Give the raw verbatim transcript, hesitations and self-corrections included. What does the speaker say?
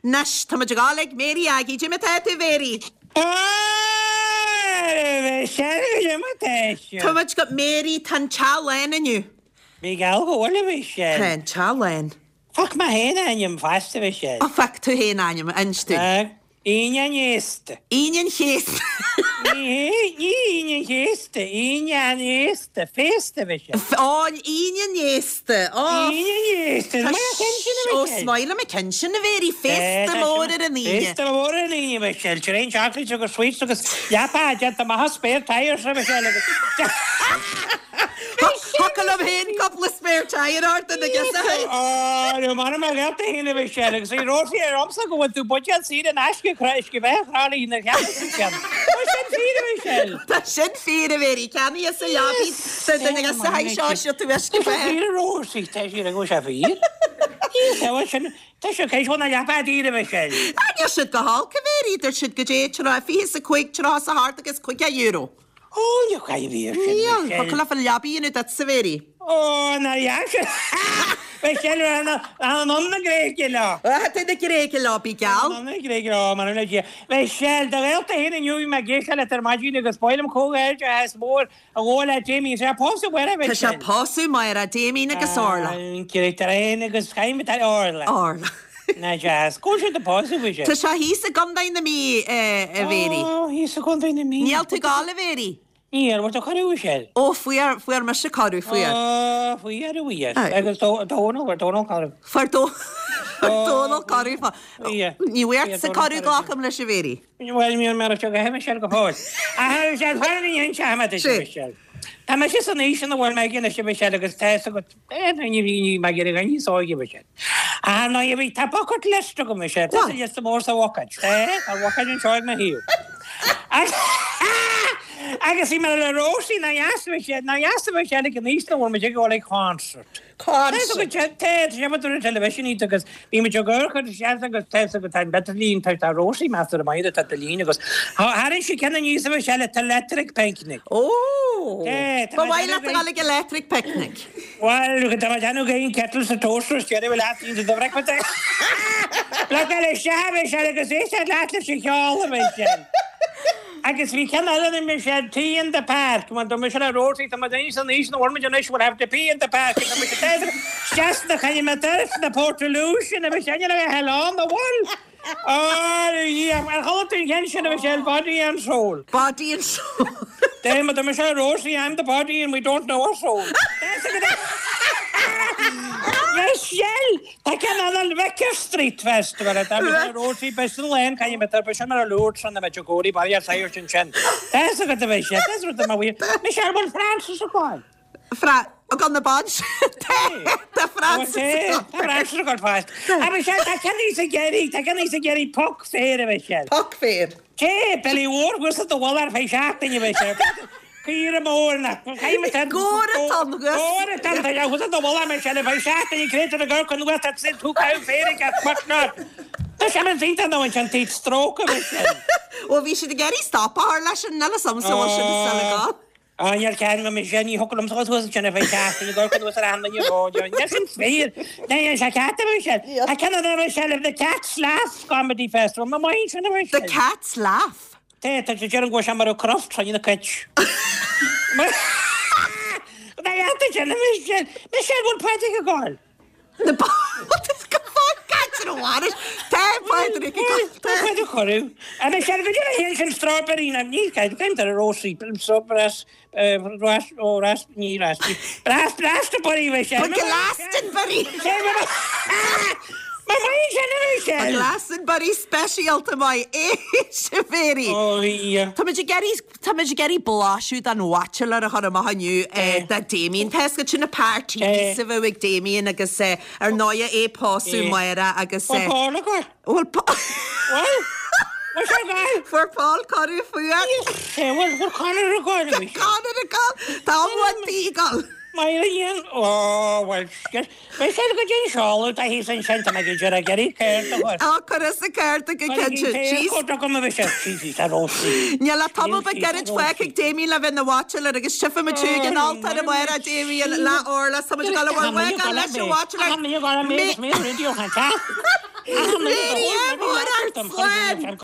Nas, tá muid gáleg mérí agé, Jim a tú véri. Tá muid go mérí tan chálein aniu. Bhí gal go bhla bhí sé. Tan chálein. Fach má héna anim fasta bhí sé. A fach tú hé anim, anstú. Íine nísta. Íon chéas. Íine chéasta, íine nísta, fésta bhí sé. Áin íon néasta. Íine nísta. Ó smaile me cin sin na bhérí fésta mór ar a níine. Fésta mór ar a níine bhí sé. Tir éon chocolate agus sweets agus leapá agenta má spéir tair sa bhí sé. Hocail am héin couple spare tair art yn y gysau. O, rwy'n ma'n yma gael dy hyn y fi siarad. Agus i rosi ar amsa gwybod dwi'n bwydio'n sydd yn asgu crysgu fe. Rhaid i'n yr hyn sy'n siarad. O, sy'n ffyr y fi siarad. Da sy'n ffyr y feri. Cani ys y iafi. Sy'n yn y gysau hai siosio tu esgu fe. Sy'n ffyr y rosi. Ta sy'n rhaid gwrs a ffyr. Ta sy'n ceis hwnna liapa dyr y fi siarad. Ania sy'n gahal cyferi. Dyr sy'n gydje tra fi hys y cwig tra sa hart agos cwig a euro. O, yw cael fi ar sy'n. Ia, hocail a fel iafi yn y dat sy feri. O, na iawn. Fe siarad yn o'n na greg ilo. Dyn y greg y lobi gal. Yn o'n greg ilo, ma'n o'n ydych. Fe siarad, da gael dy hyn yn yw i mae geisio let ar magin agos boel am cwg er jo has môr a gôl a Jamie. Sy'n posu wera fe Ta sy'n posu mae'r a Damien agos orla. Yn cyrig tar hyn agos chaim bet ar orla. Orla. Na jas, gŵl sy'n dy posu fi Ta siarad. sy'n hys y gondain na mi y feri. O, hys y gwnd ein mi. Niel tu gal y feri. Iar, wat o caru siarad. O, fwyar, fwyar mae sy'n cadw, fwyar. O, fwyar y wyar. Agos Donald, war Donald caru. Far do... Donald cadw fa. Ie. Ni wert sy'n cadw Donald glach am leis y feri. Wel, mi'n mar o siarad hefyd siarad go fawr. A hyn siarad, hwyr ni yn siarad ys Si. y siarad. Ta mae sy'n neis yn y wel mae gen ys y siarad agos tes agos... E, na ni ni mae gen i gan i soi gyda siarad. A na i fi tabocot lestro gyda siarad. Tas y jes y môr sa wakad. E, a wakad yn siarad mae hiw. Agus i mae'r rosi na iasaf eich na iasaf eich edig yn eist na wrth mae jyg oleg concert. Concert. Ted, siarad bod yn television i agos fi mae jyg o'r chyd siarad agos tes agos ta'n better lun ta'n ta rosi master y maid o ta'n lun agos harin si cyn yn iasaf eich siarad electric picnic. O. Ted. Ba wael at gael electric picnic. Wel, rwy'n dyma dyn nhw gael kettles a toasters siarad fel at i'n dyfrec mae ta'n. Blad gael eich siarad eich siarad agos eich siarad latlif sy'n chiol am eich siarad. Agus fi can allan yn mynd siarad tea in the park. Mae'n dod mynd siarad rosi, dyma dyn sy'n eich na warmyd yn eich will have to pee in the park. Dyma mynd siarad just na chael mae dyrf na Portolution. Dyma siarad yna hel on the wall. O, ie. Mae'n cholwyd yn gen siarad yma siarad body and soul. Body and soul. Dyma dyma siarad rosi, I'm the body and we don't know our soul. Michelle, ta can anal Vicar Street Festival. Ta mynd rosi best yn len, can i meddwl bys yn yr lwrt son na fe jogori bari ar sair sy'n chen. Des o gyda fe eisiau, des o gyda ma wir. Michelle, bod Francis o gwael. Fra... O gan na badge. Da Francis. Ta Francis o gwael fast. A Michelle, ta can i sy'n geri, ta can i sy'n geri poc fair o Michelle. Poc fair. Che, beli wr, gwrs o wal ar fei siart yn i Michelle. Cyr y môr na. Gŵr y ton, gwrs. Gŵr y ton, ta iawn, gwrs o wal ar Michelle, fei siart yn i creit yn y gyrc yn gwrs at sy'n tŵ cael fair i gael partner. Ta siarad yn ddyn nhw yn siarad tyd stroke o Michelle. O fi sydd geri stop ar leis yn nela samsa o sydd yn sy'n O, ni'r cael mae Michelle, ni hwcl am sgwrs hwys yn y fei siart yn i gyrc yn gwrs ar hand yn i fod. Nes yn ffyr. Na, i'n siarad cat o Michelle. A can yna Michelle of the Cat's Laugh Comedy Festival. Mae moyn sy'n y Michelle. The Cat's Laugh. Te, ta ti'n siarad yn gwrs am ar o croft tra'n i'n y cytch. Na i ata siarad y Michelle. Michelle, bod pwedig y gol. The What is gyfod gats yn o waris? Te, pwedig y gol. Te, pwedig y chwrw. A Michelle, fe dwi'n hyn sy'n strawberry na ni gael. Gael dar y rosi. Strawberry, ras, o ras, ni ras. Ras, ras, dy bori, Michelle. Mae Glastonbury. Mae mae'n siarad y Michelle. Mae Glastonbury special to mai eich y feri. O, ie. Ta mae geri, ta mae geri blasiw dan watchel ar y hwn yma hynny da Damien. Tes gyd sy'n y party sy'n fy wig Damien agos ar noia e posw maera agos... Wel, Paul o gwael. Wel, Paul... Wel, what's your guy? For Paul Corrie fwyad. Wel, wel, Conor o gwael y Michelle. Conor y gol. Da mwyn digol. Mae'n un... O, wel, mae'n siarad gyda yn siol, da hi sy'n siarad yma gyda'r a geri cert o gwrs. O, cyrras y cert ag y cynta. Mae'n gwrdd o gyma fe siarad, cheesy, ta rosi. Niala tomo ba gerrit fwec ag Damien la fynd y watchel ar agos syffa ma tŵg yn alta na mwera Damien la orla sa ma ti'n gael y wag wag a les y watchel ar... Mae'n gael y mis, mi'n radio chan ta. Mary, Tom.